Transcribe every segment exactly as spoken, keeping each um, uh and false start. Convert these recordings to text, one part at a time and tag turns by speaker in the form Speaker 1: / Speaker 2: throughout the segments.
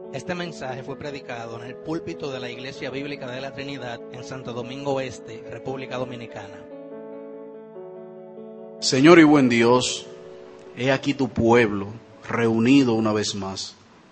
Speaker 1: Este mensaje fue predicado en el púlpito de la Iglesia Bíblica de la Trinidad en Santo Domingo Este, República Dominicana.
Speaker 2: Señor y buen Dios, he aquí tu pueblo reunido una vez más,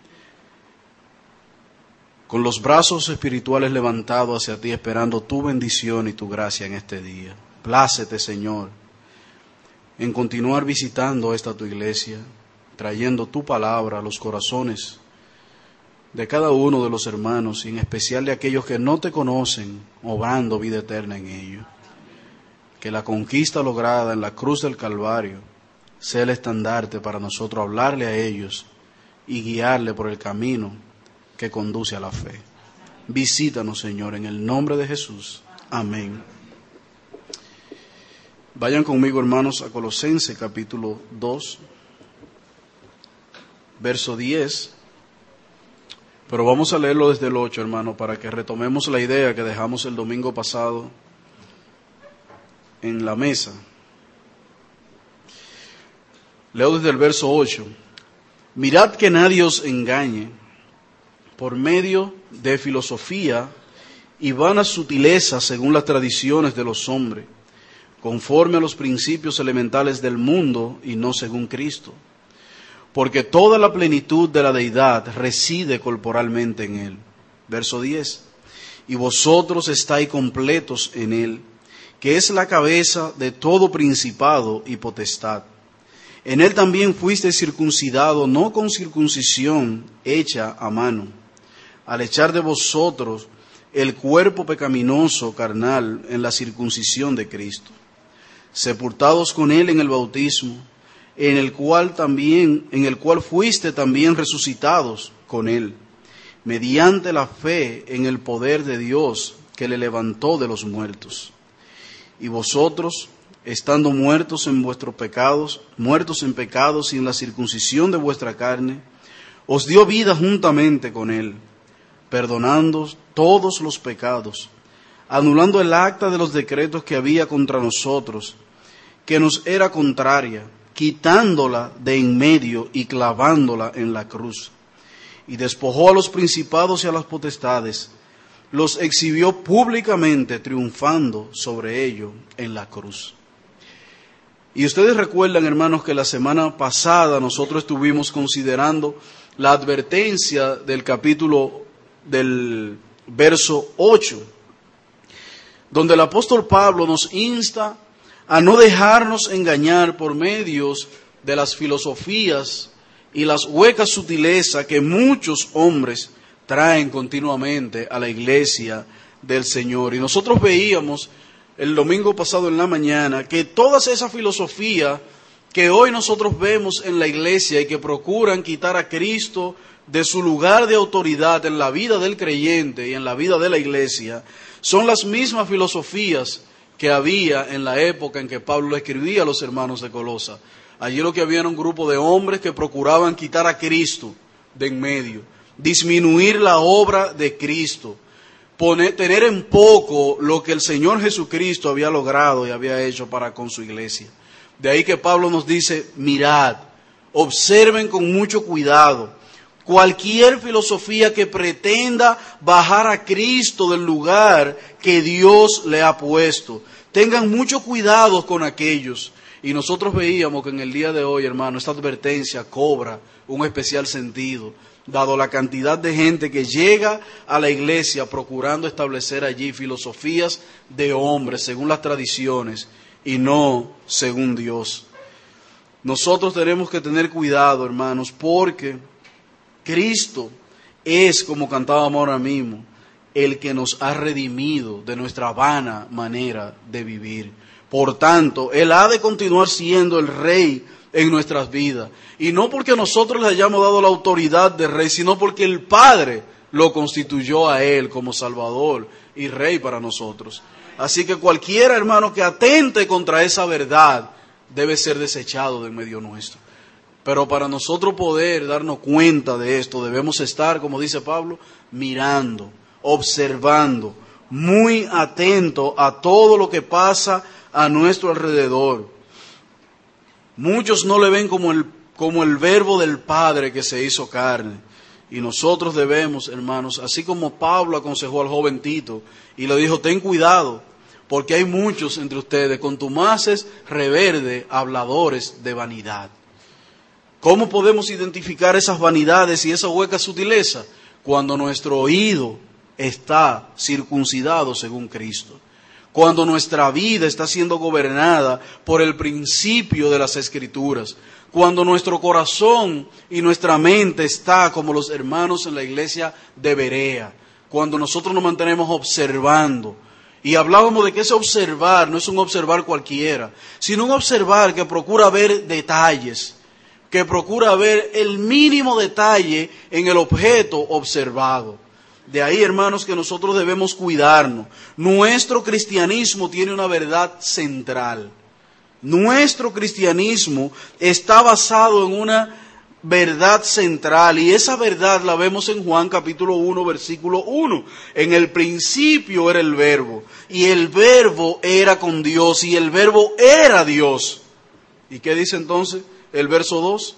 Speaker 2: con los brazos espirituales levantados hacia ti, esperando tu bendición y tu gracia en este día. Plácete, Señor, en continuar visitando esta tu iglesia, trayendo tu palabra a los corazones de cada uno de los hermanos, y en especial de aquellos que no te conocen, obrando vida eterna en ellos. Que la conquista lograda en la cruz del Calvario sea el estandarte para nosotros hablarle a ellos y guiarle por el camino que conduce a la fe. Visítanos, Señor, en el nombre de Jesús. Amén. Vayan conmigo, hermanos, a Colosenses capítulo dos, verso diez. Pero vamos a leerlo desde el ocho, hermano, para que retomemos la idea que dejamos el domingo pasado en la mesa. Leo desde el verso ocho. Mirad que nadie os engañe por medio de filosofía y vanas sutilezas según las tradiciones de los hombres, conforme a los principios elementales del mundo y no según Cristo. Porque toda la plenitud de la deidad reside corporalmente en él. Verso diez. Y vosotros estáis completos en él, que es la cabeza de todo principado y potestad. En él también fuisteis circuncidado, no con circuncisión hecha a mano, al echar de vosotros el cuerpo pecaminoso carnal en la circuncisión de Cristo, sepultados con él en el bautismo, en el cual también, en el cual fuiste también resucitados con él, mediante la fe en el poder de Dios que le levantó de los muertos. Y vosotros, estando muertos en vuestros pecados, muertos en pecados y en la circuncisión de vuestra carne, os dio vida juntamente con él, perdonando todos los pecados, anulando el acta de los decretos que había contra nosotros, que nos era contraria, quitándola de en medio y clavándola en la cruz. Y despojó a los principados y a las potestades, los exhibió públicamente, triunfando sobre ellos en la cruz. Y ustedes recuerdan, hermanos, que la semana pasada nosotros estuvimos considerando la advertencia del capítulo del verso ocho, donde el apóstol Pablo nos insta a no dejarnos engañar por medios de las filosofías y las huecas sutilezas que muchos hombres traen continuamente a la iglesia del Señor. Y nosotros veíamos el domingo pasado en la mañana que todas esas filosofías que hoy nosotros vemos en la iglesia y que procuran quitar a Cristo de su lugar de autoridad en la vida del creyente y en la vida de la iglesia, son las mismas filosofías que había en la época en que Pablo le escribía a los hermanos de Colosa. Allí lo que había era un grupo de hombres que procuraban quitar a Cristo de en medio, disminuir la obra de Cristo, poner, tener en poco lo que el Señor Jesucristo había logrado y había hecho para con su iglesia. De ahí que Pablo nos dice, mirad, observen con mucho cuidado cualquier filosofía que pretenda bajar a Cristo del lugar que Dios le ha puesto. Tengan mucho cuidado con aquellos. Y nosotros veíamos que en el día de hoy, hermano, esta advertencia cobra un especial sentido, dado la cantidad de gente que llega a la iglesia procurando establecer allí filosofías de hombres, según las tradiciones, y no según Dios. Nosotros tenemos que tener cuidado, hermanos, porque Cristo es, como cantábamos ahora mismo, el que nos ha redimido de nuestra vana manera de vivir. Por tanto, Él ha de continuar siendo el Rey en nuestras vidas. Y no porque nosotros le hayamos dado la autoridad de Rey, sino porque el Padre lo constituyó a Él como Salvador y Rey para nosotros. Así que cualquiera, hermano, que atente contra esa verdad debe ser desechado del medio nuestro. Pero para nosotros poder darnos cuenta de esto, debemos estar, como dice Pablo, mirando, observando, muy atento a todo lo que pasa a nuestro alrededor. Muchos no le ven como el, como el verbo del Padre que se hizo carne. Y nosotros debemos, hermanos, así como Pablo aconsejó al joven Tito y le dijo, ten cuidado, porque hay muchos entre ustedes, contumaces, reverde, habladores de vanidad. ¿Cómo podemos identificar esas vanidades y esa hueca sutileza? Cuando nuestro oído está circuncidado según Cristo. Cuando nuestra vida está siendo gobernada por el principio de las Escrituras. Cuando nuestro corazón y nuestra mente está como los hermanos en la iglesia de Berea. Cuando nosotros nos mantenemos observando. Y hablábamos de que ese observar no es un observar cualquiera, sino un observar que procura ver detalles, que procura ver el mínimo detalle en el objeto observado. De ahí, hermanos, que nosotros debemos cuidarnos. Nuestro cristianismo tiene una verdad central. Nuestro cristianismo está basado en una verdad central, y esa verdad la vemos en Juan capítulo uno, versículo uno. En el principio era el verbo, y el verbo era con Dios, y el verbo era Dios. ¿Y qué dice entonces el verso dos?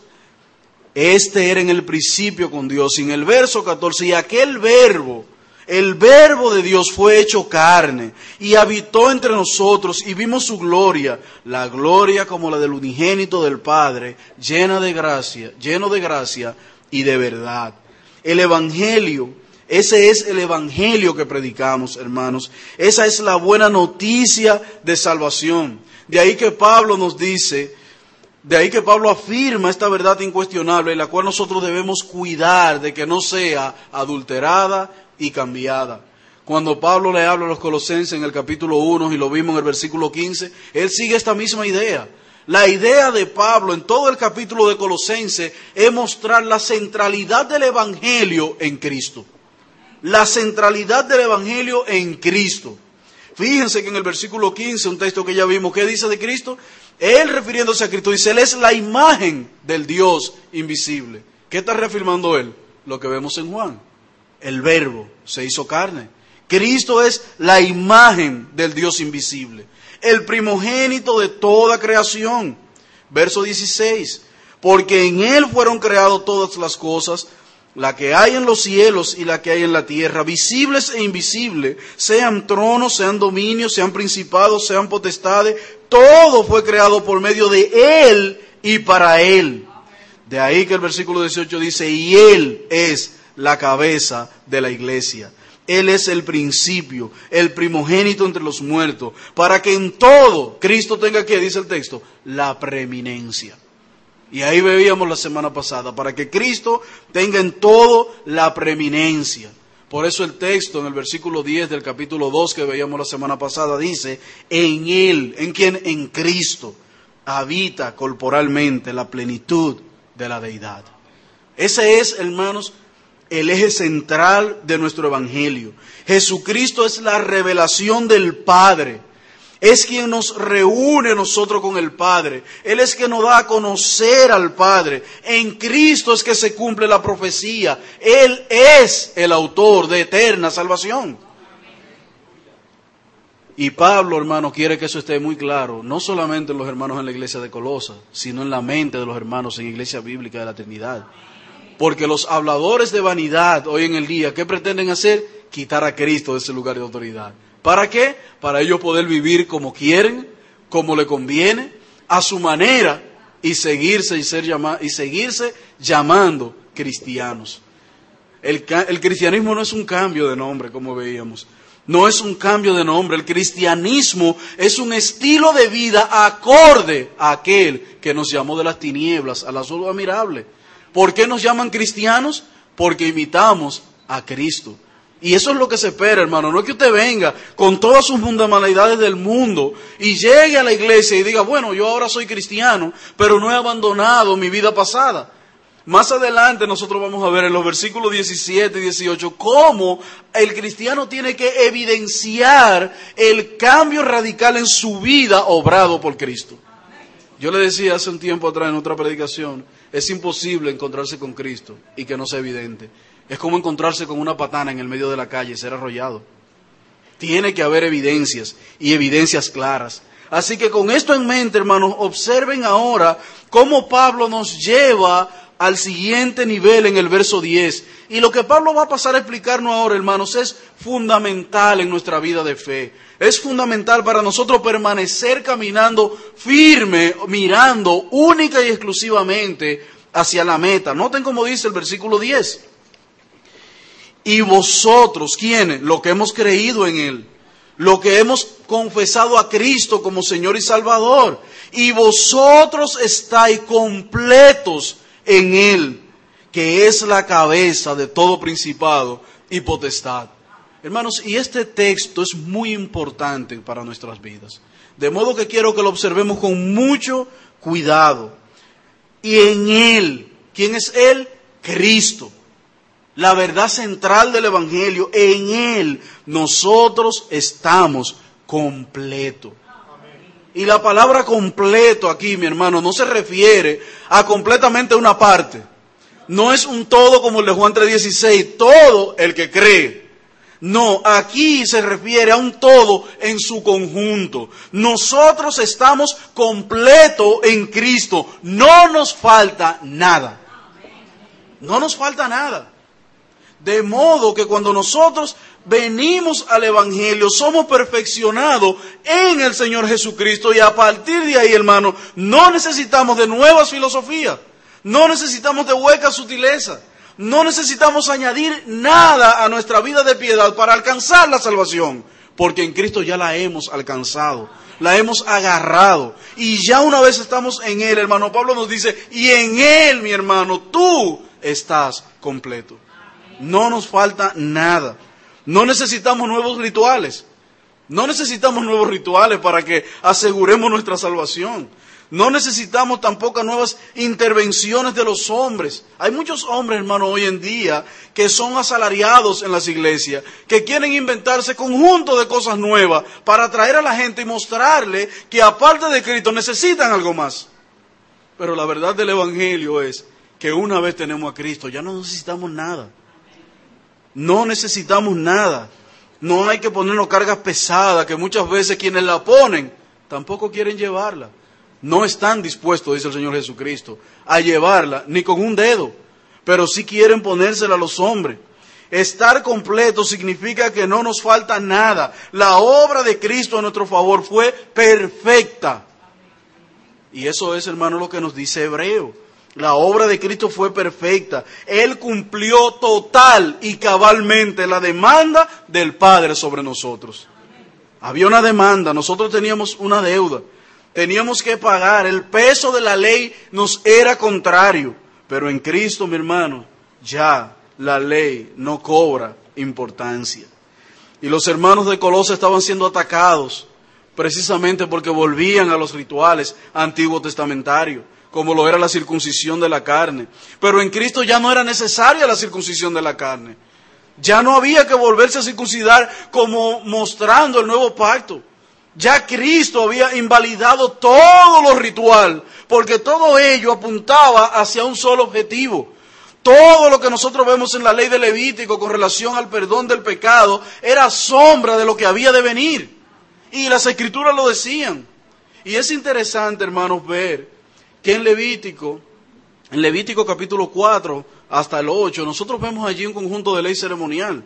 Speaker 2: Este era en el principio con Dios. Y en el verso catorce, y aquel verbo, el verbo de Dios fue hecho carne y habitó entre nosotros y vimos su gloria, la gloria como la del unigénito del Padre, llena de gracia, lleno de gracia y de verdad. El evangelio, ese es el evangelio que predicamos, hermanos. Esa es la buena noticia de salvación. De ahí que Pablo nos dice, de ahí que Pablo afirma esta verdad incuestionable, en la cual nosotros debemos cuidar de que no sea adulterada y cambiada. Cuando Pablo le habla a los colosenses en el capítulo uno, y lo vimos en el versículo quince, él sigue esta misma idea. La idea de Pablo en todo el capítulo de Colosenses es mostrar la centralidad del evangelio en Cristo. La centralidad del evangelio en Cristo. Fíjense que en el versículo quince, un texto que ya vimos, ¿qué dice de Cristo? Él, refiriéndose a Cristo, dice, Él es la imagen del Dios invisible. ¿Qué está reafirmando Él? Lo que vemos en Juan. El verbo se hizo carne. Cristo es la imagen del Dios invisible, el primogénito de toda creación. Verso dieciséis, porque en Él fueron creadas todas las cosas, la que hay en los cielos y la que hay en la tierra, visibles e invisibles, sean tronos, sean dominios, sean principados, sean potestades, todo fue creado por medio de Él y para Él. De ahí que el versículo dieciocho dice, y Él es la cabeza de la iglesia. Él es el principio, el primogénito entre los muertos, para que en todo Cristo tenga, ¿qué dice el texto? La preeminencia. Y ahí veíamos la semana pasada, para que Cristo tenga en todo la preeminencia. Por eso el texto en el versículo diez del capítulo dos que veíamos la semana pasada dice, en Él, ¿en quién? En Cristo, habita corporalmente la plenitud de la deidad. Ese es, hermanos, el eje central de nuestro evangelio. Jesucristo es la revelación del Padre. Es quien nos reúne nosotros con el Padre. Él es quien nos da a conocer al Padre. En Cristo es que se cumple la profecía. Él es el autor de eterna salvación. Y Pablo, hermano, quiere que eso esté muy claro, no solamente en los hermanos en la iglesia de Colosas, sino en la mente de los hermanos en la iglesia bíblica de la Trinidad. Porque los habladores de vanidad hoy en el día, ¿qué pretenden hacer? Quitar a Cristo de ese lugar de autoridad. ¿Para qué? Para ellos poder vivir como quieren, como le conviene, a su manera, y seguirse y ser llama, y seguirse llamando cristianos. El, el cristianismo no es un cambio de nombre, como veíamos. No es un cambio de nombre. El cristianismo es un estilo de vida acorde a aquel que nos llamó de las tinieblas a la luz admirable. ¿Por qué nos llaman cristianos? Porque imitamos a Cristo. Y eso es lo que se espera, hermano. No es que usted venga con todas sus fundamentalidades del mundo y llegue a la iglesia y diga, bueno, yo ahora soy cristiano, pero no he abandonado mi vida pasada. Más adelante nosotros vamos a ver en los versículos diecisiete y dieciocho cómo el cristiano tiene que evidenciar el cambio radical en su vida obrado por Cristo. Yo le decía hace un tiempo atrás en otra predicación, es imposible encontrarse con Cristo y que no sea evidente. Es como encontrarse con una patana en el medio de la calle y ser arrollado. Tiene que haber evidencias y evidencias claras. Así que con esto en mente, hermanos, observen ahora cómo Pablo nos lleva al siguiente nivel en el verso diez. Y lo que Pablo va a pasar a explicarnos ahora, hermanos, es fundamental en nuestra vida de fe. Es fundamental para nosotros permanecer caminando firme, mirando única y exclusivamente hacia la meta. Noten cómo dice el versículo diez. Y vosotros, ¿quiénes? Los que hemos creído en Él, los que hemos confesado a Cristo como Señor y Salvador, y vosotros estáis completos en Él, que es la cabeza de todo principado y potestad. Hermanos, y este texto es muy importante para nuestras vidas, de modo que quiero que lo observemos con mucho cuidado. Y en Él, ¿quién es Él? Cristo. La verdad central del Evangelio, en Él nosotros estamos completos. Y la palabra completo aquí, mi hermano, no se refiere a completamente una parte. No es un todo como el de Juan tres dieciséis, todo el que cree. No, aquí se refiere a un todo en su conjunto. Nosotros estamos completos en Cristo. No nos falta nada. No nos falta nada. De modo que cuando nosotros venimos al Evangelio, somos perfeccionados en el Señor Jesucristo. Y a partir de ahí, hermano, no necesitamos de nuevas filosofías. No necesitamos de huecas sutilezas. No necesitamos añadir nada a nuestra vida de piedad para alcanzar la salvación. Porque en Cristo ya la hemos alcanzado. La hemos agarrado. Y ya una vez estamos en Él, hermano Pablo nos dice, y en Él, mi hermano, tú estás completo. No nos falta nada. No necesitamos nuevos rituales. No necesitamos nuevos rituales para que aseguremos nuestra salvación. No necesitamos tampoco nuevas intervenciones de los hombres. Hay muchos hombres, hermano, hoy en día que son asalariados en las iglesias, que quieren inventarse conjunto de cosas nuevas para atraer a la gente y mostrarle que aparte de Cristo necesitan algo más. Pero la verdad del Evangelio es que una vez tenemos a Cristo, ya no necesitamos nada. No necesitamos nada. No hay que ponernos cargas pesadas que muchas veces quienes la ponen tampoco quieren llevarla. No están dispuestos, dice el Señor Jesucristo, a llevarla ni con un dedo, pero sí quieren ponérsela a los hombres. Estar completo significa que no nos falta nada. La obra de Cristo a nuestro favor fue perfecta. Y eso es, hermano, lo que nos dice Hebreo. La obra de Cristo fue perfecta. Él cumplió total y cabalmente la demanda del Padre sobre nosotros. Había una demanda, nosotros teníamos una deuda. Teníamos que pagar, el peso de la ley nos era contrario, pero en Cristo, mi hermano, ya la ley no cobra importancia. Y los hermanos de Colosas estaban siendo atacados precisamente porque volvían a los rituales antiguos testamentarios, como lo era la circuncisión de la carne. Pero en Cristo ya no era necesaria la circuncisión de la carne. Ya no había que volverse a circuncidar como mostrando el nuevo pacto. Ya Cristo había invalidado todo lo ritual, porque todo ello apuntaba hacia un solo objetivo. Todo lo que nosotros vemos en la ley de Levítico con relación al perdón del pecado era sombra de lo que había de venir. Y las Escrituras lo decían. Y es interesante, hermanos, ver que en Levítico, en Levítico capítulo cuatro hasta el ocho, nosotros vemos allí un conjunto de ley ceremonial.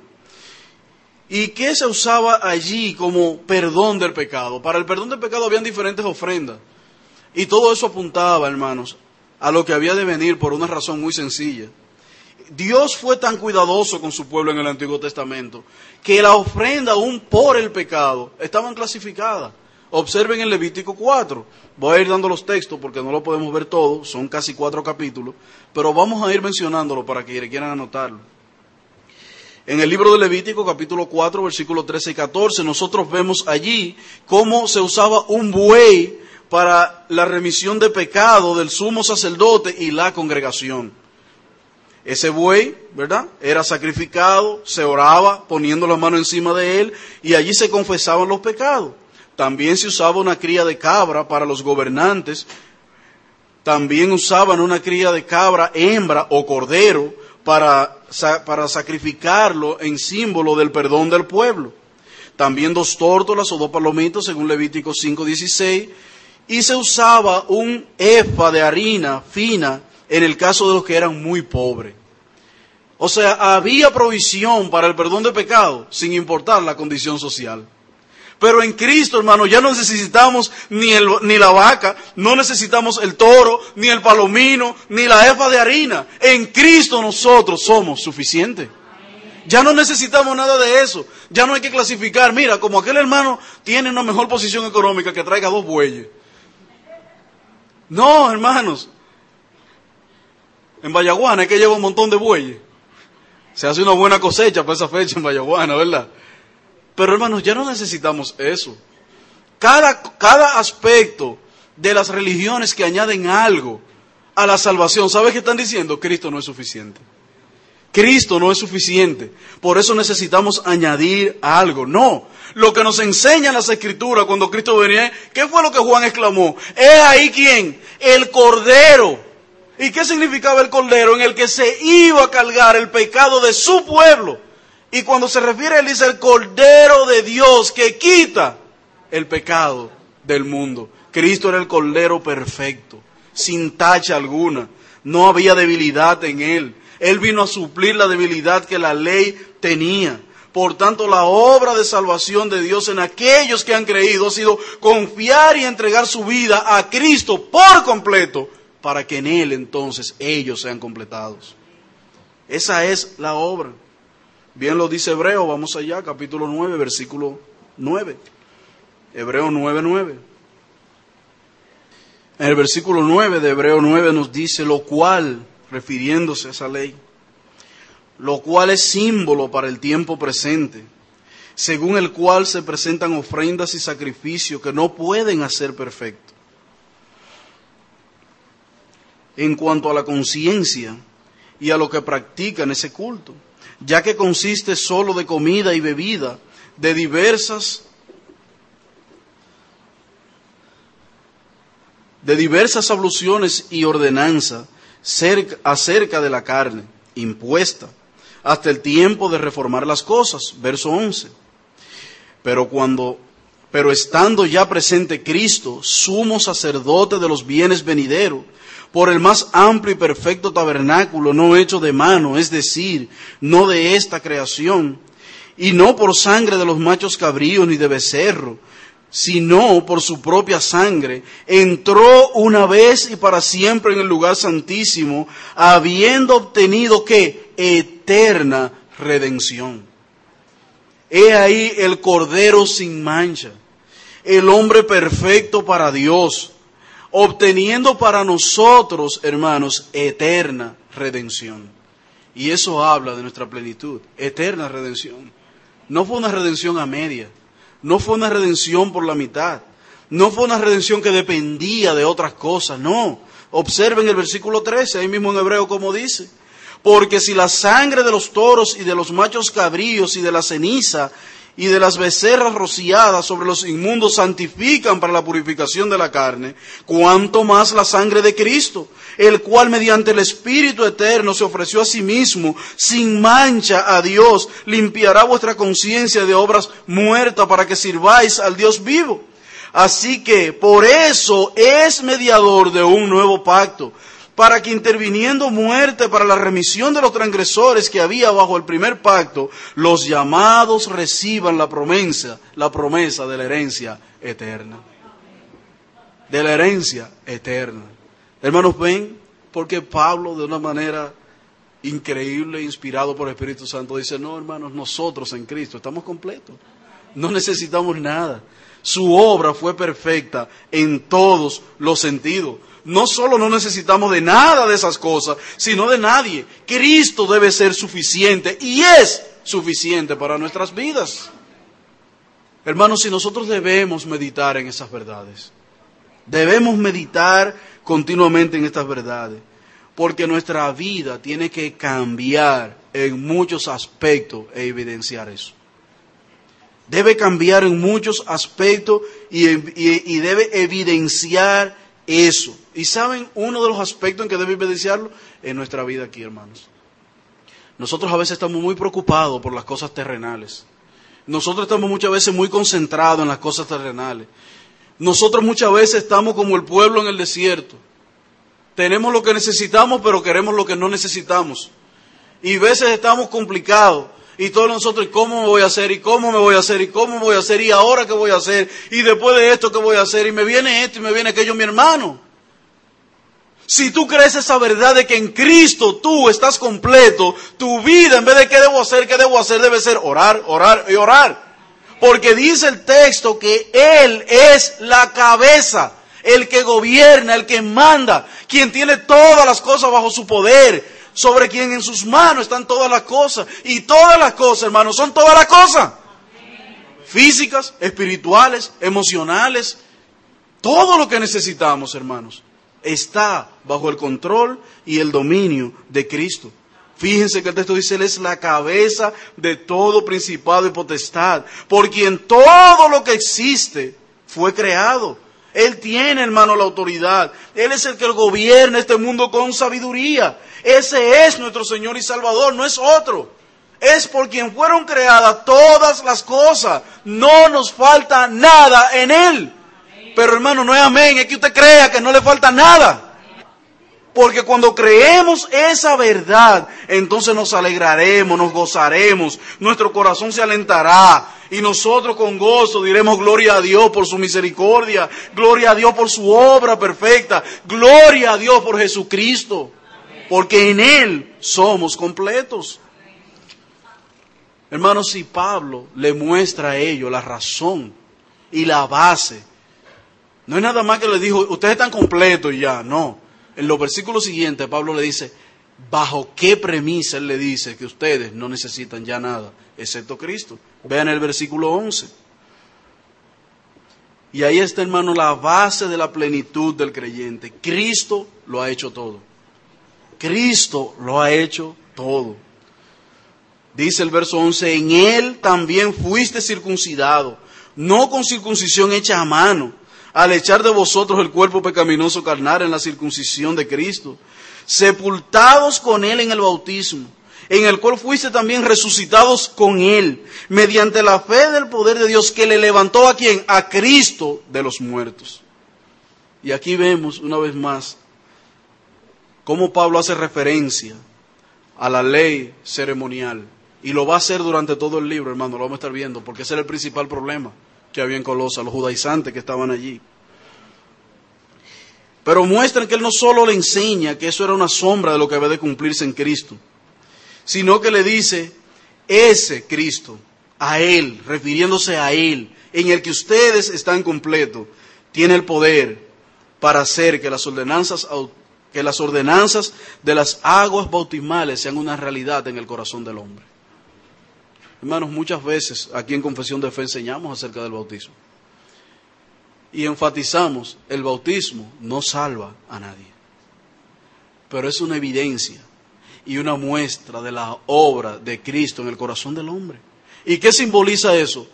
Speaker 2: ¿Y qué se usaba allí como perdón del pecado? Para el perdón del pecado habían diferentes ofrendas. Y todo eso apuntaba, hermanos, a lo que había de venir por una razón muy sencilla. Dios fue tan cuidadoso con su pueblo en el Antiguo Testamento que la ofrenda aún por el pecado estaban clasificadas. Observen en Levítico cuatro. Voy a ir dando los textos porque no lo podemos ver todo, son casi cuatro capítulos, pero vamos a ir mencionándolo para que quieran anotarlo. En el libro de Levítico, capítulo cuatro, versículos trece y catorce, nosotros vemos allí cómo se usaba un buey para la remisión de pecado del sumo sacerdote y la congregación. Ese buey, ¿verdad?, era sacrificado, se oraba poniendo la mano encima de él y allí se confesaban los pecados. También se usaba una cría de cabra para los gobernantes. También usaban una cría de cabra hembra o cordero para, para sacrificarlo en símbolo del perdón del pueblo. También dos tórtolas o dos palomitos, según Levítico cinco dieciséis. Y se usaba un efa de harina fina en el caso de los que eran muy pobres. O sea, había provisión para el perdón de pecado sin importar la condición social. Pero en Cristo, hermano, ya no necesitamos ni, el, ni la vaca, no necesitamos el toro, ni el palomino, ni la efa de harina. En Cristo nosotros somos suficientes. Ya no necesitamos nada de eso. Ya no hay que clasificar. Mira, como aquel hermano tiene una mejor posición económica, que traiga dos bueyes. No, hermanos. En Vallaguana hay que llevar un montón de bueyes. Se hace una buena cosecha para esa fecha en Vallaguana, ¿verdad? Pero hermanos, ya no necesitamos eso. Cada, cada aspecto de las religiones que añaden algo a la salvación, ¿sabes qué están diciendo? Cristo no es suficiente. Cristo no es suficiente. Por eso necesitamos añadir algo. No. Lo que nos enseñan las Escrituras cuando Cristo venía, ¿qué fue lo que Juan exclamó? ¿Es ahí quién? El Cordero. ¿Y qué significaba el Cordero? En el que se iba a cargar el pecado de su pueblo. Y cuando se refiere a él, dice el Cordero de Dios que quita el pecado del mundo. Cristo era el Cordero perfecto, sin tacha alguna. No había debilidad en él. Él vino a suplir la debilidad que la ley tenía. Por tanto, la obra de salvación de Dios en aquellos que han creído ha sido confiar y entregar su vida a Cristo por completo, para que en Él entonces ellos sean completados. Esa es la obra. Bien lo dice Hebreo, vamos allá, capítulo nueve, versículo nueve. Hebreo nueve, nueve. En el versículo nueve de Hebreo nueve nos dice, lo cual, refiriéndose a esa ley, lo cual es símbolo para el tiempo presente, según el cual se presentan ofrendas y sacrificios que no pueden hacer perfecto. En cuanto a la conciencia y a lo que practican ese culto, ya que consiste solo de comida y bebida, de diversas, de diversas abluciones y ordenanzas cerca, acerca de la carne, impuesta, hasta el tiempo de reformar las cosas, verso once. Pero cuando, pero estando ya presente Cristo, sumo sacerdote de los bienes venideros, por el más amplio y perfecto tabernáculo, no hecho de mano, es decir, no de esta creación, y no por sangre de los machos cabríos ni de becerro, sino por su propia sangre, entró una vez y para siempre en el lugar santísimo, habiendo obtenido, ¿qué? Eterna redención. He ahí el Cordero sin mancha, el hombre perfecto para Dios, obteniendo para nosotros, hermanos, eterna redención. Y eso habla de nuestra plenitud, eterna redención. No fue una redención a media, no fue una redención por la mitad, no fue una redención que dependía de otras cosas, no. Observen el versículo trece, ahí mismo en Hebreo como dice, porque si la sangre de los toros y de los machos cabríos y de la ceniza y de las becerras rociadas sobre los inmundos santifican para la purificación de la carne, cuánto más la sangre de Cristo, el cual mediante el Espíritu eterno se ofreció a sí mismo sin mancha a Dios, limpiará vuestra conciencia de obras muertas para que sirváis al Dios vivo. Así que por eso es mediador de un nuevo pacto, para que interviniendo muerte para la remisión de los transgresores que había bajo el primer pacto, los llamados reciban la promesa, la promesa de la herencia eterna. De la herencia eterna. Hermanos, ven, porque Pablo de una manera increíble, inspirado por el Espíritu Santo, dice, no, hermanos, nosotros en Cristo estamos completos. No necesitamos nada. Su obra fue perfecta en todos los sentidos. No solo no necesitamos de nada de esas cosas, sino de nadie. Cristo debe ser suficiente y es suficiente para nuestras vidas. Hermanos, si nosotros debemos meditar en esas verdades, debemos meditar continuamente en estas verdades, porque nuestra vida tiene que cambiar en muchos aspectos e evidenciar eso. Debe cambiar en muchos aspectos y, y, y debe evidenciar eso. ¿Y saben uno de los aspectos en que debe evidenciarlo? En nuestra vida aquí, hermanos. Nosotros a veces estamos muy preocupados por las cosas terrenales. Nosotros estamos muchas veces muy concentrados en las cosas terrenales. Nosotros muchas veces estamos como el pueblo en el desierto. Tenemos lo que necesitamos, pero queremos lo que no necesitamos. Y a veces estamos complicados. Y todos nosotros, ¿cómo me voy a hacer? ¿Y cómo me voy a hacer? ¿Y cómo me voy a hacer? ¿Y ahora qué voy a hacer? ¿Y después de esto qué voy a hacer? Y me viene esto y me viene aquello, mi hermano. Si tú crees esa verdad de que en Cristo tú estás completo, tu vida, en vez de qué debo hacer, qué debo hacer, debe ser orar, orar y orar. Porque dice el texto que Él es la cabeza, el que gobierna, el que manda, quien tiene todas las cosas bajo su poder, sobre quien en sus manos están todas las cosas. Y todas las cosas, hermanos, son todas las cosas. Físicas, espirituales, emocionales. Todo lo que necesitamos, hermanos, está bajo el control y el dominio de Cristo. Fíjense que el texto dice, Él es la cabeza de todo principado y potestad, por quien todo lo que existe fue creado. Él tiene, hermano, la autoridad. Él es el que gobierna este mundo con sabiduría. Ese es nuestro Señor y Salvador, no es otro. Es por quien fueron creadas todas las cosas. No nos falta nada en Él. Pero, hermano, no es amén, es que usted crea que no le falta nada. Porque cuando creemos esa verdad, entonces nos alegraremos, nos gozaremos, nuestro corazón se alentará y nosotros con gozo diremos gloria a Dios por su misericordia, gloria a Dios por su obra perfecta, gloria a Dios por Jesucristo, porque en Él somos completos. Hermanos, si Pablo le muestra a ellos la razón y la base, no es nada más que le dijo, ustedes están completos y ya, no. En los versículos siguientes, Pablo le dice, ¿bajo qué premisa él le dice que ustedes no necesitan ya nada, excepto Cristo? Vean el versículo once. Y ahí está, hermano, la base de la plenitud del creyente. Cristo lo ha hecho todo. Cristo lo ha hecho todo. Dice el verso once, en Él también fuiste circuncidado, no con circuncisión hecha a mano, al echar de vosotros el cuerpo pecaminoso carnal en la circuncisión de Cristo, sepultados con Él en el bautismo, en el cual fuiste también resucitados con Él, mediante la fe del poder de Dios que le levantó a ¿quién? A Cristo de los muertos. Y aquí vemos una vez más cómo Pablo hace referencia a la ley ceremonial. Y lo va a hacer durante todo el libro, hermano, lo vamos a estar viendo, porque ese era el principal problema que había en Colosas, los judaizantes que estaban allí. Pero muestran que él no solo le enseña que eso era una sombra de lo que había de cumplirse en Cristo, sino que le dice, ese Cristo, a Él, refiriéndose a Él, en el que ustedes están completos, tiene el poder para hacer que las ordenanzas, que las ordenanzas de las aguas bautismales sean una realidad en el corazón del hombre. Hermanos, muchas veces aquí en Confesión de Fe enseñamos acerca del bautismo. Y enfatizamos, el bautismo no salva a nadie. Pero es una evidencia y una muestra de la obra de Cristo en el corazón del hombre. ¿Y qué simboliza eso?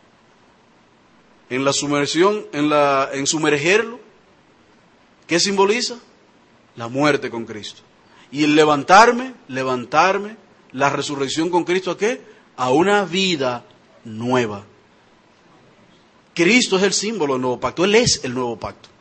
Speaker 2: En la sumersión, en, la, en sumergerlo, ¿qué simboliza? La muerte con Cristo. Y el levantarme, levantarme, la resurrección con Cristo, ¿a qué? A una vida nueva. Cristo es el símbolo del nuevo pacto, Él es el nuevo pacto.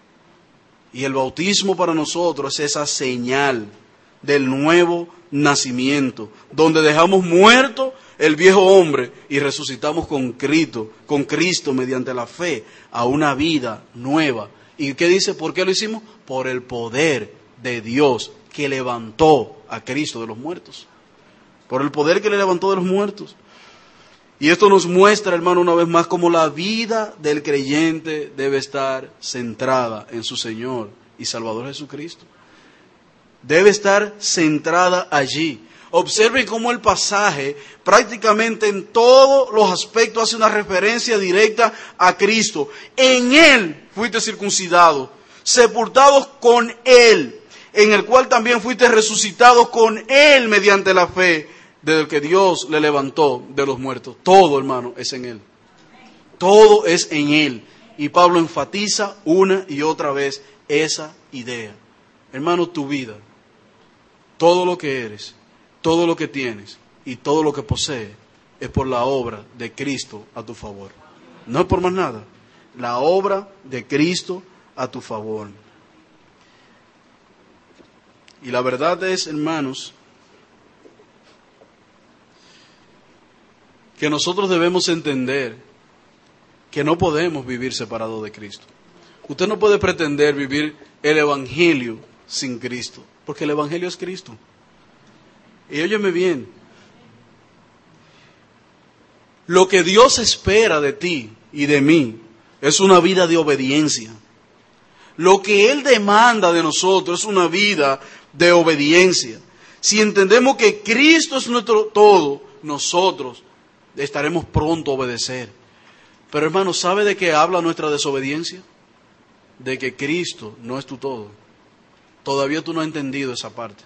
Speaker 2: Y el bautismo para nosotros es esa señal del nuevo nacimiento, donde dejamos muerto el viejo hombre y resucitamos con Cristo, con Cristo mediante la fe a una vida nueva. ¿Y qué dice? ¿Por qué lo hicimos? Por el poder de Dios que levantó a Cristo de los muertos. Por el poder que le levantó de los muertos. Y esto nos muestra, hermano, una vez más, cómo la vida del creyente debe estar centrada en su Señor y Salvador Jesucristo. Debe estar centrada allí. Observen cómo el pasaje, prácticamente en todos los aspectos, hace una referencia directa a Cristo. En Él fuiste circuncidados, sepultados con Él, en el cual también fuiste resucitados con Él mediante la fe, desde que Dios le levantó de los muertos. Todo, hermano, es en Él. Todo es en Él. Y Pablo enfatiza una y otra vez esa idea. Hermano, tu vida, todo lo que eres, todo lo que tienes y todo lo que posees es por la obra de Cristo a tu favor. No es por más nada. La obra de Cristo a tu favor. Y la verdad es, hermanos, que nosotros debemos entender que no podemos vivir separados de Cristo. Usted no puede pretender vivir el Evangelio sin Cristo, porque el Evangelio es Cristo. Y óyeme bien, lo que Dios espera de ti y de mí es una vida de obediencia. Lo que Él demanda de nosotros es una vida de obediencia. Si entendemos que Cristo es nuestro todo, nosotros estaremos pronto a obedecer. Pero hermano, ¿sabe de qué habla nuestra desobediencia? De que Cristo no es tu todo. Todavía tú no has entendido esa parte.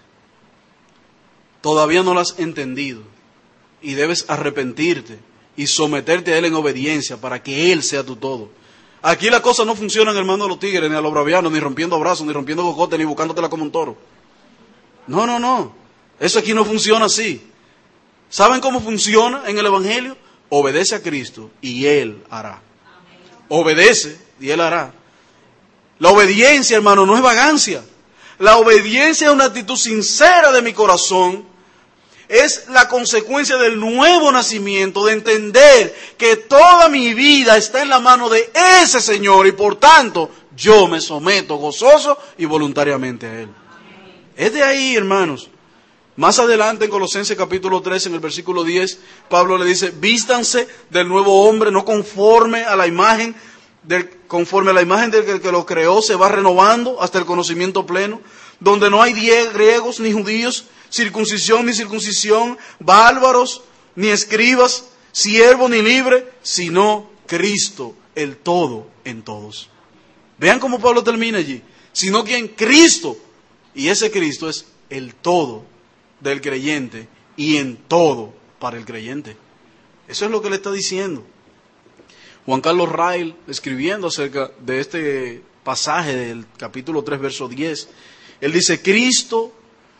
Speaker 2: Todavía no la has entendido. Y debes arrepentirte y someterte a Él en obediencia para que Él sea tu todo. Aquí las cosas no funcionan, hermano, a los tigres, ni a los bravianos, ni rompiendo brazos, ni rompiendo cocotes, ni buscándotela como un toro. No, no, no. Eso aquí no funciona así. ¿Saben cómo funciona en el Evangelio? Obedece a Cristo y Él hará. Obedece y Él hará. La obediencia, hermano, no es vagancia. La obediencia es una actitud sincera de mi corazón. Es la consecuencia del nuevo nacimiento, de entender que toda mi vida está en la mano de ese Señor y por tanto yo me someto gozoso y voluntariamente a Él. Es de ahí, hermanos. Más adelante en Colosenses capítulo tres, en el versículo diez, Pablo le dice, vístanse del nuevo hombre, no conforme a la imagen, del, conforme a la imagen del que, que lo creó, se va renovando hasta el conocimiento pleno, donde no hay griegos ni judíos, circuncisión ni circuncisión, bárbaros ni escribas, siervo ni libre, sino Cristo, el todo en todos. Vean cómo Pablo termina allí. Sino que en Cristo, y ese Cristo es el todo del creyente y en todo para el creyente. Eso es lo que le está diciendo. Juan Carlos Rail, escribiendo acerca de este pasaje del capítulo tres, verso diez, él dice, Cristo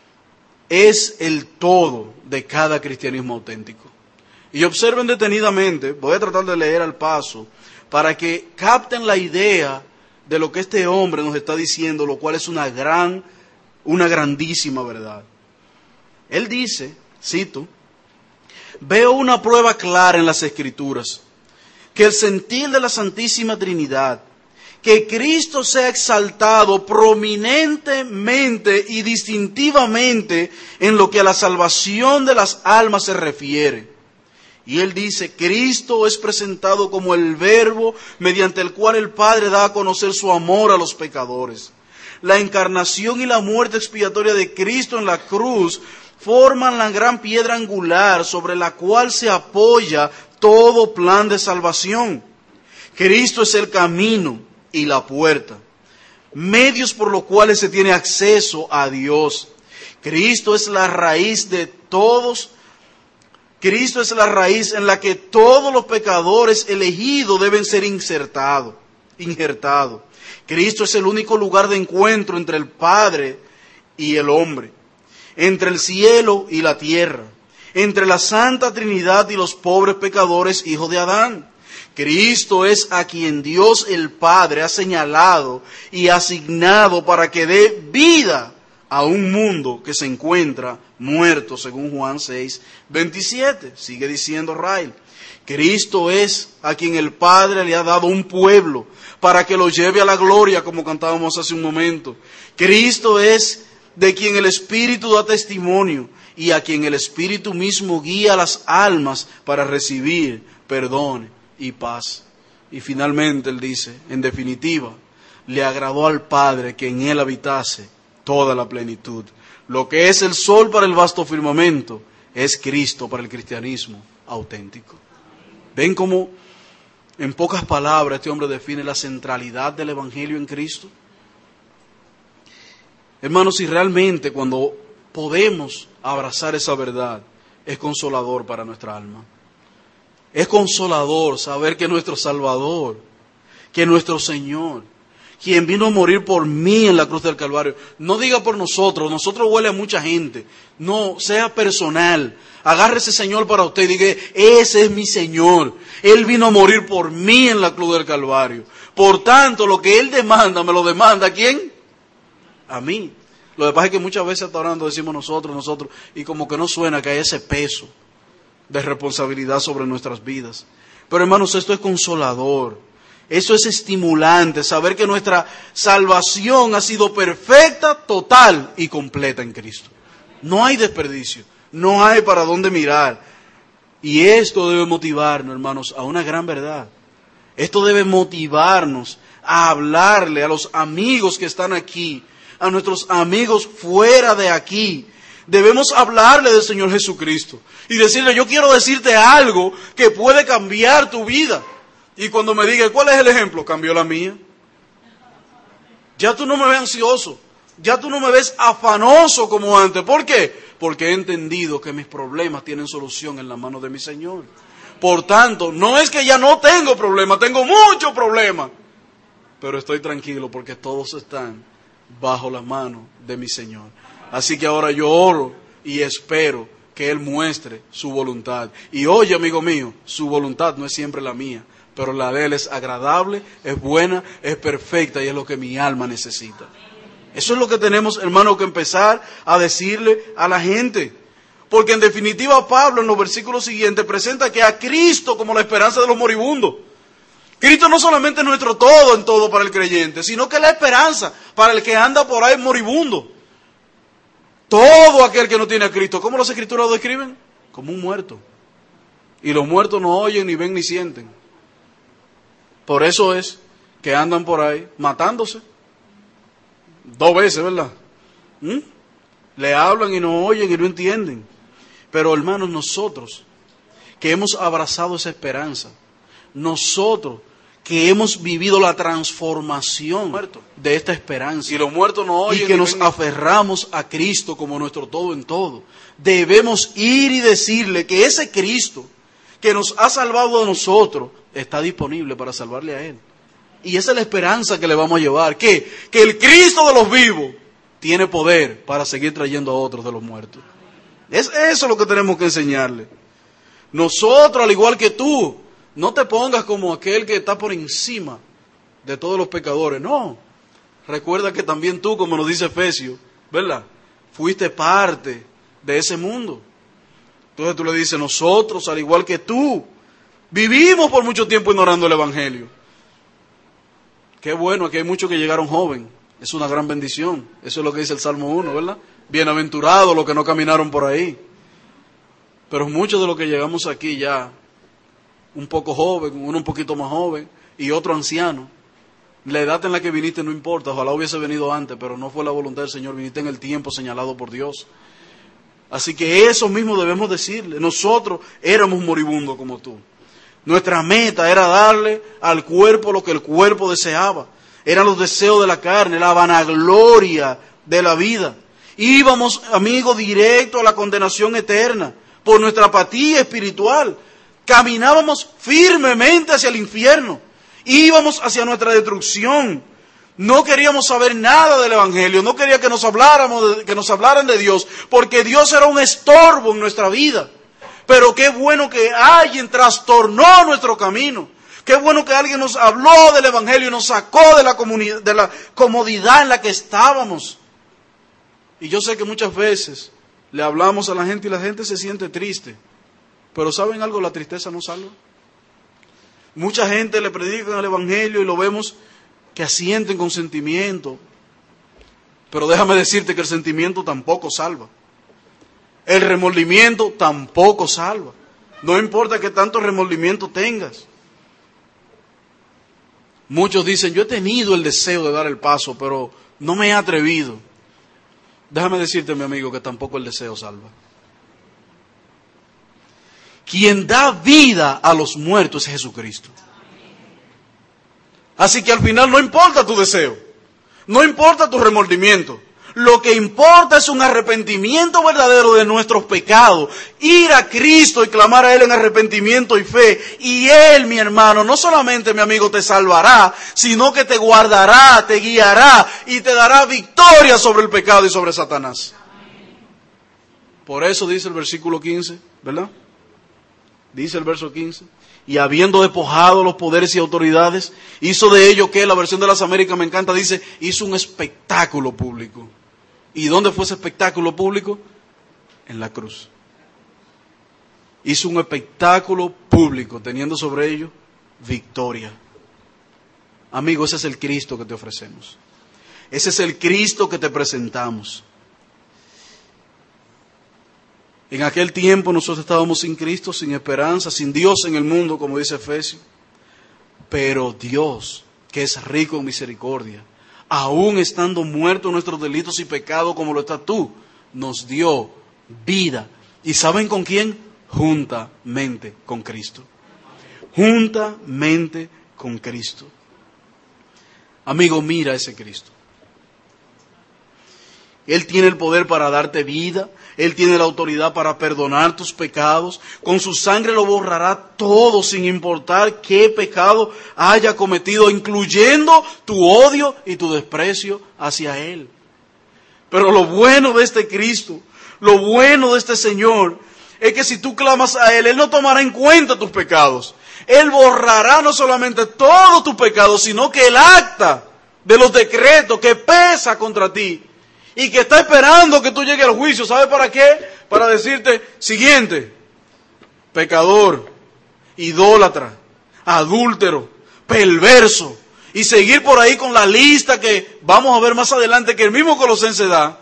Speaker 2: es el todo de cada cristianismo auténtico. Y observen detenidamente, voy a tratar de leer al paso, para que capten la idea de lo que este hombre nos está diciendo, lo cual es una gran, una grandísima verdad. Él dice, cito, veo una prueba clara en las Escrituras, que el sentir de la Santísima Trinidad, que Cristo sea exaltado prominentemente y distintivamente en lo que a la salvación de las almas se refiere. Y él dice, Cristo es presentado como el Verbo mediante el cual el Padre da a conocer su amor a los pecadores. La encarnación y la muerte expiatoria de Cristo en la cruz forman la gran piedra angular sobre la cual se apoya todo plan de salvación. Cristo es el camino y la puerta, medios por los cuales se tiene acceso a Dios. Cristo es la raíz de todos, Cristo es la raíz en la que todos los pecadores elegidos deben ser insertados, injertados. Cristo es el único lugar de encuentro entre el Padre y el hombre, entre el cielo y la tierra, entre la Santa Trinidad y los pobres pecadores hijos de Adán. Cristo es a quien Dios el Padre ha señalado y asignado para que dé vida a un mundo que se encuentra muerto, según Juan seis, veintisiete. Sigue diciendo Rail. Cristo es a quien el Padre le ha dado un pueblo para que lo lleve a la gloria, como cantábamos hace un momento. Cristo es de quien el Espíritu da testimonio y a quien el Espíritu mismo guía a las almas para recibir perdón y paz. Y finalmente él dice, en definitiva, le agradó al Padre que en él habitase toda la plenitud. Lo que es el sol para el vasto firmamento es Cristo para el cristianismo auténtico. ¿Ven cómo en pocas palabras este hombre define la centralidad del Evangelio en Cristo? Hermanos, si realmente cuando podemos abrazar esa verdad, es consolador para nuestra alma. Es consolador saber que nuestro Salvador, que nuestro Señor, quien vino a morir por mí en la cruz del Calvario, no diga por nosotros, nosotros huele a mucha gente, no, sea personal, agarre ese Señor para usted y diga, ese es mi Señor, Él vino a morir por mí en la cruz del Calvario, por tanto lo que Él demanda, me lo demanda, ¿a quién? A mí. Lo que pasa es que muchas veces hasta orando decimos nosotros, nosotros, y como que no suena que hay ese peso de responsabilidad sobre nuestras vidas. Pero hermanos, esto es consolador, eso es estimulante, saber que nuestra salvación ha sido perfecta, total y completa en Cristo. No hay desperdicio, no hay para dónde mirar. Y esto debe motivarnos, hermanos, a una gran verdad. Esto debe motivarnos a hablarle a los amigos que están aquí, a nuestros amigos fuera de aquí. Debemos hablarle del Señor Jesucristo y decirle, yo quiero decirte algo que puede cambiar tu vida. Y cuando me diga, ¿cuál es el ejemplo? Cambió la mía. Ya tú no me ves ansioso, ya tú no me ves afanoso como antes. ¿Por qué? Porque he entendido que mis problemas tienen solución en la mano de mi Señor. Por tanto, no es que ya no tengo problemas, tengo muchos problemas. Pero estoy tranquilo porque todos están bajo la mano de mi Señor. Así que ahora yo oro y espero que Él muestre su voluntad. Y oye, amigo mío, su voluntad no es siempre la mía, pero la de Él es agradable, es buena, es perfecta y es lo que mi alma necesita. Eso es lo que tenemos, hermano, que empezar a decirle a la gente. Porque en definitiva Pablo en los versículos siguientes presenta que a Cristo como la esperanza de los moribundos. Cristo no solamente es nuestro todo en todo para el creyente, sino que es la esperanza para el que anda por ahí moribundo. Todo aquel que no tiene a Cristo, ¿cómo las Escrituras lo describen? Como un muerto. Y los muertos no oyen, ni ven, ni sienten. Por eso es que andan por ahí matándose. Dos veces, ¿verdad? ¿Mm? Le hablan y no oyen y no entienden. Pero hermanos, nosotros que hemos abrazado esa esperanza, nosotros que hemos vivido la transformación de esta esperanza y los muertos no oyen, y que nos aferramos a Cristo como nuestro todo en todo, debemos ir y decirle que ese Cristo que nos ha salvado a nosotros está disponible para salvarle a Él. Y esa es la esperanza que le vamos a llevar, que, que el Cristo de los vivos tiene poder para seguir trayendo a otros de los muertos. Es eso lo que tenemos que enseñarle. Nosotros, al igual que tú, no te pongas como aquel que está por encima de todos los pecadores. No. Recuerda que también tú, como nos dice Efesios, ¿verdad? Fuiste parte de ese mundo. Entonces tú le dices, nosotros, al igual que tú, vivimos por mucho tiempo ignorando el Evangelio. Qué bueno, aquí hay muchos que llegaron joven. Es una gran bendición. Eso es lo que dice el Salmo uno, ¿verdad? Bienaventurados los que no caminaron por ahí. Pero muchos de los que llegamos aquí ya, un poco joven, uno un poquito más joven y otro anciano. La edad en la que viniste no importa, ojalá hubiese venido antes, pero no fue la voluntad del Señor, viniste en el tiempo señalado por Dios. Así que eso mismo debemos decirle. Nosotros éramos moribundos como tú. Nuestra meta era darle al cuerpo lo que el cuerpo deseaba. Eran los deseos de la carne, la vanagloria de la vida. Íbamos, amigo, directo a la condenación eterna por nuestra apatía espiritual. Caminábamos firmemente hacia el infierno. Íbamos hacia nuestra destrucción. No queríamos saber nada del Evangelio. No quería que nos habláramos, de, que nos hablaran de Dios, porque Dios era un estorbo en nuestra vida. Pero qué bueno que alguien trastornó nuestro camino. Qué bueno que alguien nos habló del Evangelio y nos sacó de la, comunidad, de la comodidad en la que estábamos. Y yo sé que muchas veces le hablamos a la gente y la gente se siente triste. Pero ¿saben algo? La tristeza no salva. Mucha gente le predican el Evangelio y lo vemos que asienten con sentimiento. Pero déjame decirte que el sentimiento tampoco salva. El remordimiento tampoco salva. No importa que tanto remordimiento tengas. Muchos dicen, yo he tenido el deseo de dar el paso, pero no me he atrevido. Déjame decirte, mi amigo, que tampoco el deseo salva. Quien da vida a los muertos es Jesucristo. Así que al final no importa tu deseo, no importa tu remordimiento. Lo que importa es un arrepentimiento verdadero de nuestros pecados. Ir a Cristo y clamar a Él en arrepentimiento y fe. Y Él, mi hermano, no solamente, mi amigo, te salvará, sino que te guardará, te guiará y te dará victoria sobre el pecado y sobre Satanás. Por eso dice el versículo quince, ¿verdad? Dice el verso quince. Y habiendo despojado los poderes y autoridades, hizo de ello que, la versión de las Américas me encanta, dice, hizo un espectáculo público. ¿Y dónde fue ese espectáculo público? En la cruz. Hizo un espectáculo público, teniendo sobre ello victoria. Amigo, ese es el Cristo que te ofrecemos. Ese es el Cristo que te presentamos. En aquel tiempo nosotros estábamos sin Cristo, sin esperanza, sin Dios en el mundo, como dice Efesios. Pero Dios, que es rico en misericordia, aún estando muertos nuestros delitos y pecados como lo estás tú, nos dio vida. ¿Y saben con quién? Juntamente con Cristo. Juntamente con Cristo. Amigo, mira a ese Cristo. Él tiene el poder para darte vida. Él tiene la autoridad para perdonar tus pecados. Con su sangre lo borrará todo, sin importar qué pecado haya cometido, incluyendo tu odio y tu desprecio hacia Él. Pero lo bueno de este Cristo, lo bueno de este Señor, es que si tú clamas a Él, Él no tomará en cuenta tus pecados. Él borrará no solamente todos tus pecados, sino que el acta de los decretos que pesa contra ti y que está esperando que tú llegues al juicio, ¿sabe para qué? Para decirte, siguiente, pecador, idólatra, adúltero, perverso, y seguir por ahí con la lista que vamos a ver más adelante que el mismo Colosenses da.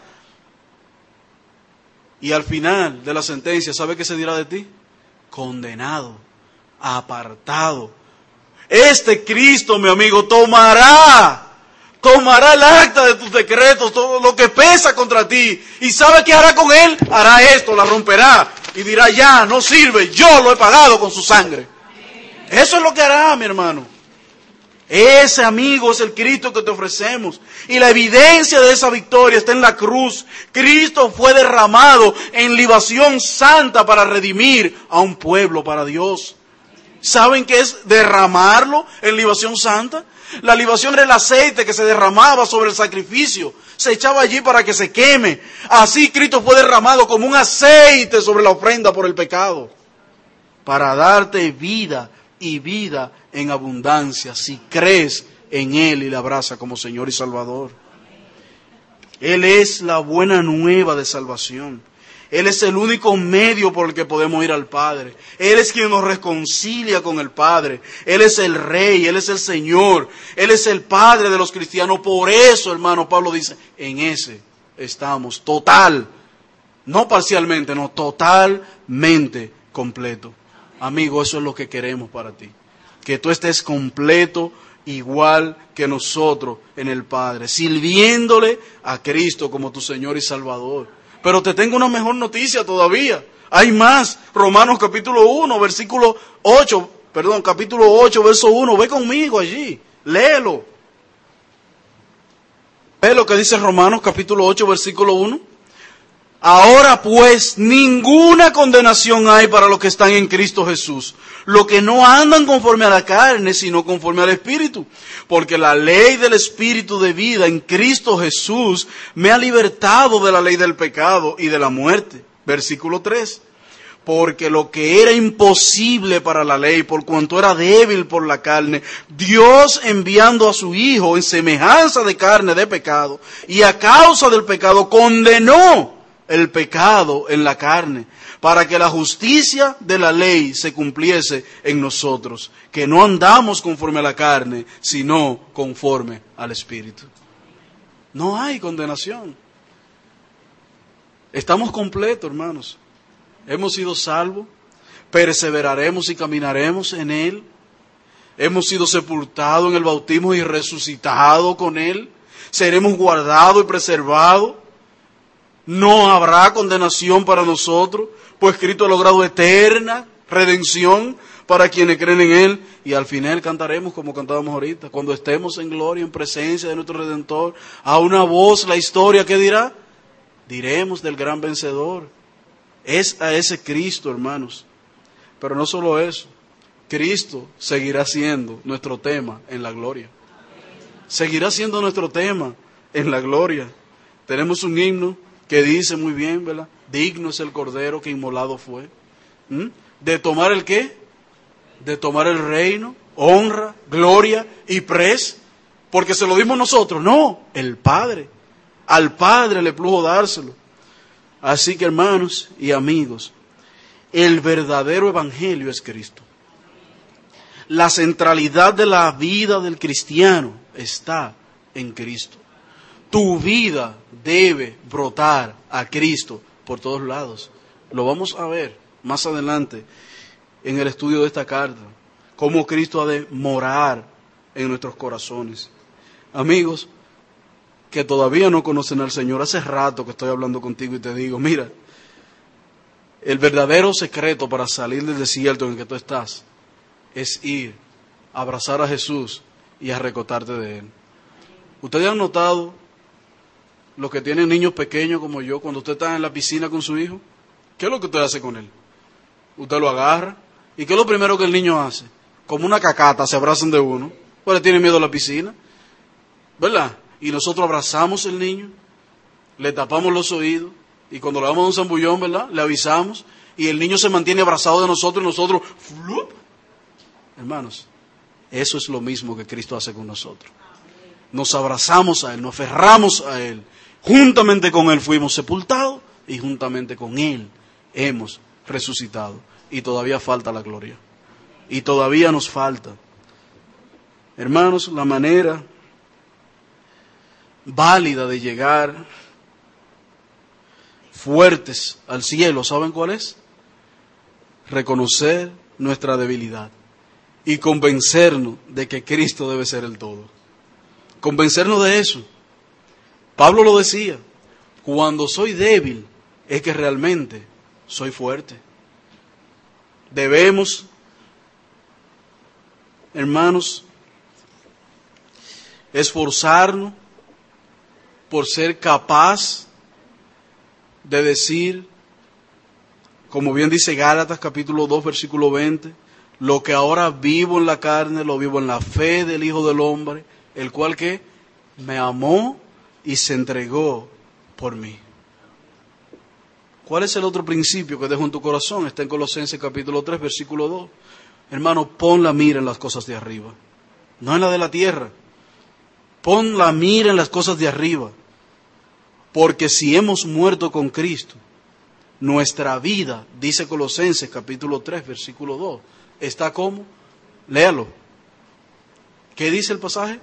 Speaker 2: Y al final de la sentencia, ¿sabe qué se dirá de ti? Condenado, apartado. Este Cristo, mi amigo, tomará Tomará el acta de tus decretos, todo lo que pesa contra ti. ¿Y sabe qué hará con él? Hará esto, la romperá y dirá, ya, no sirve, yo lo he pagado con su sangre. Eso es lo que hará, mi hermano. Ese amigo es el Cristo que te ofrecemos. Y la evidencia de esa victoria está en la cruz. Cristo fue derramado en libación santa para redimir a un pueblo para Dios. ¿Saben qué es derramarlo en libación santa? La libación era el aceite que se derramaba sobre el sacrificio. Se echaba allí para que se queme. Así Cristo fue derramado como un aceite sobre la ofrenda por el pecado. Para darte vida y vida en abundancia. Si crees en Él y le abrazas como Señor y Salvador. Él es la buena nueva de salvación. Él es el único medio por el que podemos ir al Padre. Él es quien nos reconcilia con el Padre. Él es el Rey, Él es el Señor. Él es el Padre de los cristianos. Por eso, hermano, Pablo dice, en ese estamos total, no parcialmente, no, totalmente completo. Amigo, eso es lo que queremos para ti. Que tú estés completo, igual que nosotros en el Padre, sirviéndole a Cristo como tu Señor y Salvador. Pero te tengo una mejor noticia todavía. Hay más. Romanos capítulo uno, versículo ocho. Perdón, capítulo ocho, verso uno. Ve conmigo allí. Léelo. Ve lo que dice Romanos capítulo ocho, versículo uno. Ahora pues, ninguna condenación hay para los que están en Cristo Jesús, los que no andan conforme a la carne, sino conforme al Espíritu. Porque la ley del Espíritu de vida en Cristo Jesús me ha libertado de la ley del pecado y de la muerte. Versículo tres. Porque lo que era imposible para la ley, por cuanto era débil por la carne, Dios enviando a su Hijo en semejanza de carne de pecado, y a causa del pecado condenó el pecado en la carne, para que la justicia de la ley se cumpliese en nosotros, que no andamos conforme a la carne, sino conforme al Espíritu. No hay condenación. Estamos completos, hermanos. Hemos sido salvos, perseveraremos y caminaremos en Él. Hemos sido sepultados en el bautismo y resucitados con Él. Seremos guardados y preservados. No habrá condenación para nosotros, pues Cristo ha logrado eterna redención para quienes creen en Él. Y al final cantaremos como cantábamos ahorita, cuando estemos en gloria, en presencia de nuestro Redentor. A una voz la historia, ¿qué dirá? Diremos del gran vencedor. Es a ese Cristo, hermanos. Pero no solo eso, Cristo seguirá siendo nuestro tema en la gloria. Seguirá siendo nuestro tema en la gloria. Tenemos un himno que dice muy bien, ¿verdad? Digno es el Cordero que inmolado fue. ¿Mm? ¿De tomar el qué? De tomar el reino, honra, gloria y pres. Porque se lo dimos nosotros. No, el Padre. Al Padre le plugo dárselo. Así que, hermanos y amigos, el verdadero evangelio es Cristo. La centralidad de la vida del cristiano está en Cristo. Tu vida debe brotar a Cristo por todos lados. Lo vamos a ver más adelante en el estudio de esta carta, cómo Cristo ha de morar en nuestros corazones. Amigos que todavía no conocen al Señor, hace rato que estoy hablando contigo y te digo, mira, el verdadero secreto para salir del desierto en el que tú estás es ir a abrazar a Jesús y a recostarte de Él. ¿Ustedes han notado los que tienen niños pequeños como yo, cuando usted está en la piscina con su hijo? ¿Qué es lo que usted hace con él? Usted lo agarra. ¿Y qué es lo primero que el niño hace? Como una cacata, se abrazan de uno. Pues le tiene miedo a la piscina, ¿verdad? Y nosotros abrazamos al niño, le tapamos los oídos, y cuando le damos un zambullón, ¿verdad?, le avisamos, y el niño se mantiene abrazado de nosotros, y nosotros, ¡flup! Hermanos, eso es lo mismo que Cristo hace con nosotros. Nos abrazamos a Él, nos aferramos a Él. Juntamente con Él fuimos sepultados, y juntamente con Él hemos resucitado. Y todavía falta la gloria. Y todavía nos falta. Hermanos, la manera válida de llegar fuertes al cielo, ¿saben cuál es? Reconocer nuestra debilidad y convencernos de que Cristo debe ser el todo. Convencernos de eso. Pablo lo decía, cuando soy débil es que realmente soy fuerte. Debemos, hermanos, esforzarnos por ser capaz de decir, como bien dice Gálatas capítulo dos versículo veinte, lo que ahora vivo en la carne, lo vivo en la fe del Hijo del Hombre, el cual que me amó y se entregó por mí. ¿Cuál es el otro principio que dejo en tu corazón? Está en Colosenses capítulo tres versículo dos. Hermano, pon la mira en las cosas de arriba, no en la de la tierra. Pon la mira en las cosas de arriba, porque si hemos muerto con Cristo, nuestra vida, dice Colosenses capítulo tres versículo dos, está como, léalo. ¿Qué dice el pasaje?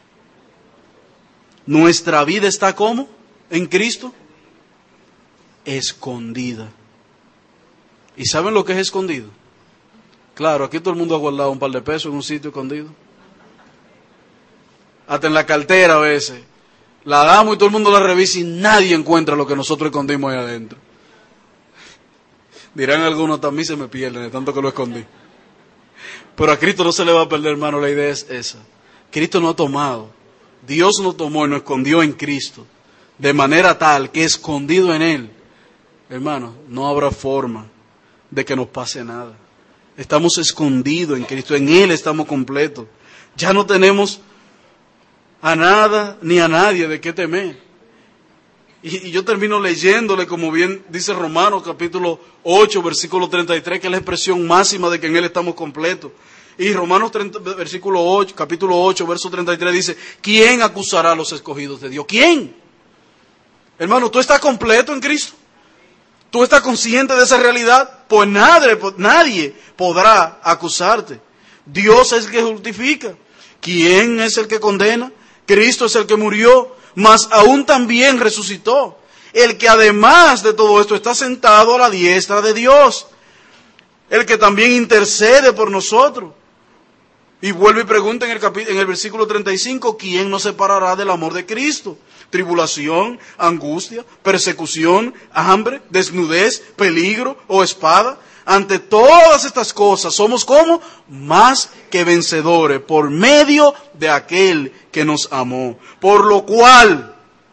Speaker 2: Nuestra vida está como en Cristo, escondida. ¿Y saben lo que es escondido? Claro, aquí todo el mundo ha guardado un par de pesos en un sitio escondido. Hasta en la cartera a veces. La damos y todo el mundo la revisa y nadie encuentra lo que nosotros escondimos ahí adentro. Dirán algunos, también se me pierden de tanto que lo escondí. Pero a Cristo no se le va a perder, hermano, la idea es esa. Cristo nos ha tomado. Dios nos tomó y nos escondió en Cristo. De manera tal que escondido en Él, hermano, no habrá forma de que nos pase nada. Estamos escondidos en Cristo. En Él estamos completos. Ya no tenemos a nada ni a nadie de qué temer. Y, y yo termino leyéndole, como bien dice Romanos capítulo ocho, versículo treinta y tres, que es la expresión máxima de que en Él estamos completos. Y Romanos treinta, versículo ocho, capítulo ocho, verso treinta y tres dice, ¿quién acusará a los escogidos de Dios? ¿Quién? Hermano, ¿tú estás completo en Cristo? ¿Tú estás consciente de esa realidad? Pues nadie, nadie podrá acusarte. Dios es el que justifica. ¿Quién es el que condena? Cristo es el que murió, mas aún también resucitó. El que además de todo esto está sentado a la diestra de Dios. El que también intercede por nosotros. Y vuelve y pregunta en el, capítulo, en el versículo treinta y cinco, ¿quién nos separará del amor de Cristo? Tribulación, angustia, persecución, hambre, desnudez, peligro o espada. Ante todas estas cosas somos como más que vencedores por medio de aquel que nos amó. Por lo cual,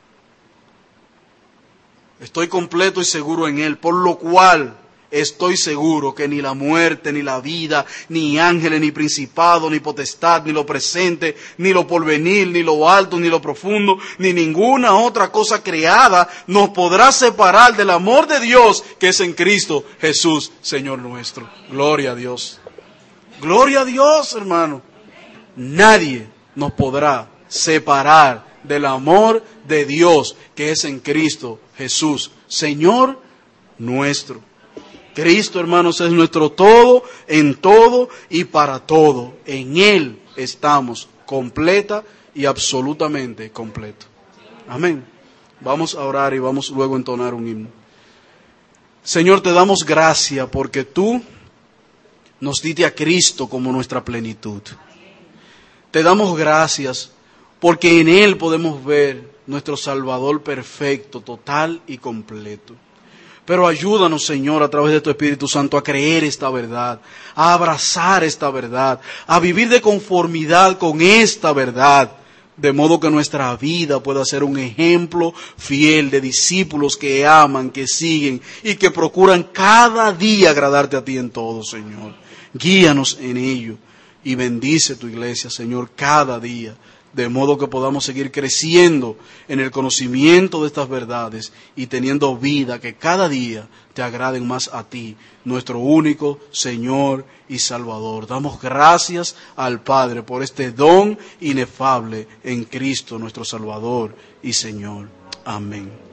Speaker 2: estoy completo y seguro en Él, por lo cual estoy seguro que ni la muerte, ni la vida, ni ángeles, ni principado, ni potestad, ni lo presente, ni lo porvenir, ni lo alto, ni lo profundo, ni ninguna otra cosa creada nos podrá separar del amor de Dios que es en Cristo Jesús, Señor nuestro. Gloria a Dios. Gloria a Dios, hermano. Nadie nos podrá separar del amor de Dios que es en Cristo Jesús, Señor nuestro. Cristo, hermanos, es nuestro todo, en todo y para todo. En Él estamos completa y absolutamente completos. Amén. Vamos a orar y vamos luego a entonar un himno. Señor, te damos gracias porque tú nos diste a Cristo como nuestra plenitud. Te damos gracias porque en Él podemos ver nuestro Salvador perfecto, total y completo. Pero ayúdanos, Señor, a través de tu Espíritu Santo a creer esta verdad, a abrazar esta verdad, a vivir de conformidad con esta verdad, de modo que nuestra vida pueda ser un ejemplo fiel de discípulos que aman, que siguen y que procuran cada día agradarte a ti en todo, Señor. Guíanos en ello y bendice tu iglesia, Señor, cada día, de modo que podamos seguir creciendo en el conocimiento de estas verdades y teniendo vida que cada día te agraden más a ti, nuestro único Señor y Salvador. Damos gracias al Padre por este don inefable en Cristo, nuestro Salvador y Señor. Amén.